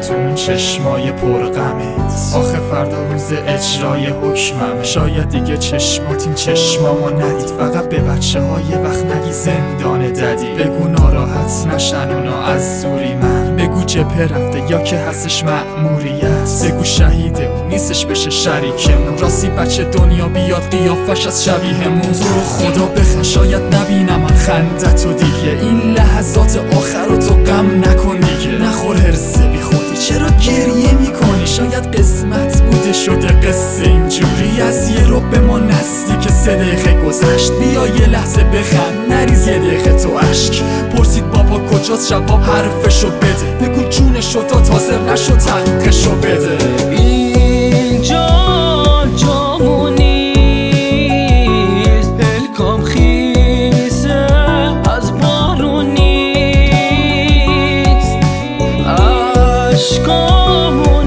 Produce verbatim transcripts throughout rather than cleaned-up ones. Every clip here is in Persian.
تو اون چشمای پرغمت. آخه فردا روز اجرای حکمم، شاید دیگه چشمات این چشمامو ندید. فقط به بچه ها یه وقت نگی زندان ددی. بگو ناراحت نشن اونا از زوری من، بگو جبهه رفته یا که هستش مأموریت، بگو شهیده اون نیستش بشه شریکمون. راستی بچه دنیا بیاد قیافش از شبیهمون. تو رو خدا بخن شاید نبینم من خندتو دیگه. این لحظات آخر رو تو غم نکن دیگه. نخور هرسه بی خودی چرا گریه میکنی؟ شاید قسمت بوده شده قصه اینجوری. از یه رو به ما نزدیک سه دقیقه گذشت. بیا یه لحظه بخند نریز یه دقیقه تو عشق. پرسید بابا کجاست جواب حرفشو بده. بگو جونشو تا تازه نشو تحقیقشو بده. اینجا جامون نیست، دلکام خیسه از بارون نیست. عشقامون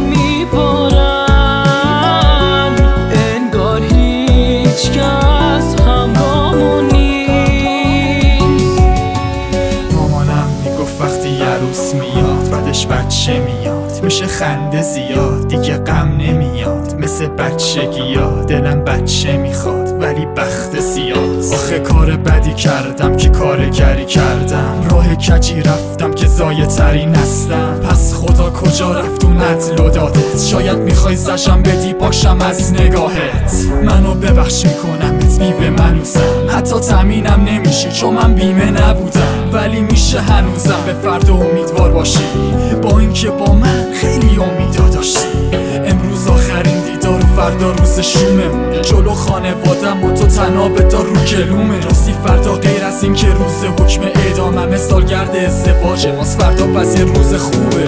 میبارن انگار هیچ کس همراهمون نیست. مامانم میگفت وقتی یه روز میاد بعدش بچه میاد میشه خنده زیاد دیگه غم نمیاد. مثل بچگی ها دلم بچه میخواد ولی بخت زیاد. آخه کار بدی کردم که کارگری کردم، راه کجی رفتم که زایه ترین هستم. پس خدا کجا رفت اون عدل و دادت؟ شاید میخوای زشم بدی پاشم از نگاهت. منو ببخش میکنمت بیوه منوزم، حتی تامینم نمیشی چون من بیمه نبودم. ولی میشه هنوزم به فردا امیدوار باشی، با اینکه با من خیلی امیدا داشتی. امروز آخرین دیدار و فردا روز شوممونه. جلو خانوادم و تو تنها بدار رو گلومه. راستی فردا غیر از این که روز حکم اعداممه، سالگرد ازدواج ماست فردا پس یه روز خوبه.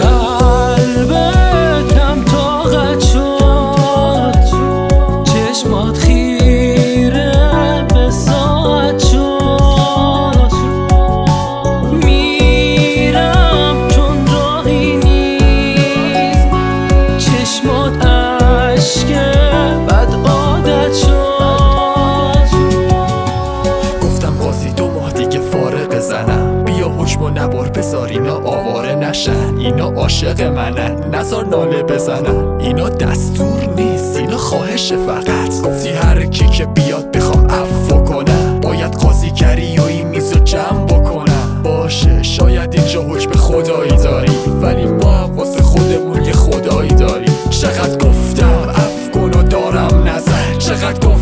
قلبتم طاقت شد، چشمات خیره به ساعت شد. میرم چون راهی نیست، چشمات عشقه بد عادت شد. گفتم قاضی دو ماه دیگه فارغ زنم، بیا حکم و نبار بذار اینا آواره نشن. اینا عاشق منن نذار ناله بزنن. اینا دستور نیست اینا خواهش فقط. گفتی هر کی که بیاد بخوام عفو کنم، باید قاضی گری و این میزو جمع بکنم. باشه شاید اینجا حکم خدایی داری، ولی ما واسه خودمون یه خدایی داری. چقدر گفتم عفو کن و دارم نظر، چقدر